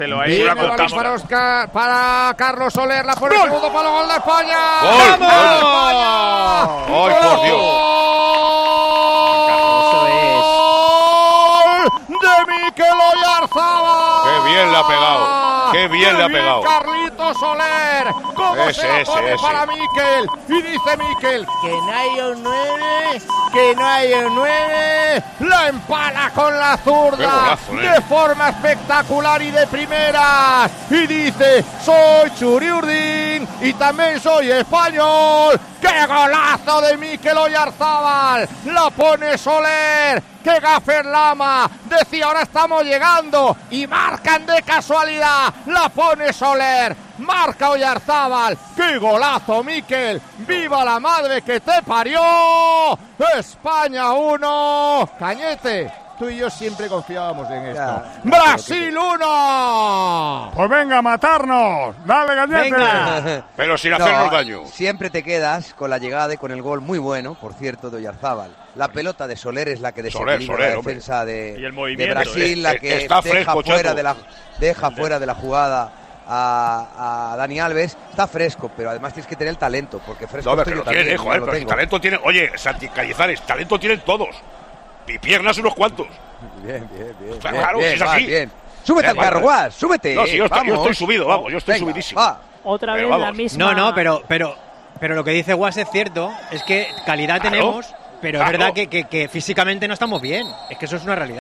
Pero ahí viene la balón contamos. para Carlos Soler, la pone ¡Gol! segundo palo, gol de España. ¡Gol! ¡Vamos! ¡Ay, por Dios! De Mikel Oyarzabal. ¡Qué bien le ha pegado! ¡Qué bien le ha pegado! Carlito Soler. ¿Cómo se la pone para Mikel? Y dice Mikel que no hay un 9, que no hay un 9. La empala con la zurda de forma espectacular y de primeras. Y dice, soy Churiurdin y también soy español. ¡Qué golazo de Mikel Oyarzabal! La pone Soler. ¡Qué gafer Lama! Decía, ahora estamos llegando. Y marcan de casualidad. La pone Soler. Marca Oyarzabal. ¡Qué golazo, Mikel! ¡Viva la madre que te parió! España 1. Cañete, tú y yo siempre confiábamos en esto. ¡Brasil 1! Pues venga, a matarnos. Dale, Cañete. Venga. Pero sin hacernos daño. Siempre te quedas con la llegada y con el gol muy bueno, por cierto, de Oyarzabal. La pelota de Soler es la que desequilibra la defensa de Brasil, la que deja fuera de la jugada a Dani Alves. Está fresco, pero además tienes que tener el talento, porque fresco No, pero lo tiene, joder, pero talento tiene. Oye, Santi Cañizares, talento tienen todos. Y piernas unos cuantos. Bien. Claro, si es así. Bien. Súbete al carro, Guas, súbete. No, si yo estoy subido, vamos, yo estoy subidísimo. Otra vez la misma. No, pero lo que dice Guas es cierto, es que calidad tenemos, pero es verdad que físicamente no estamos bien. Es que eso es una realidad.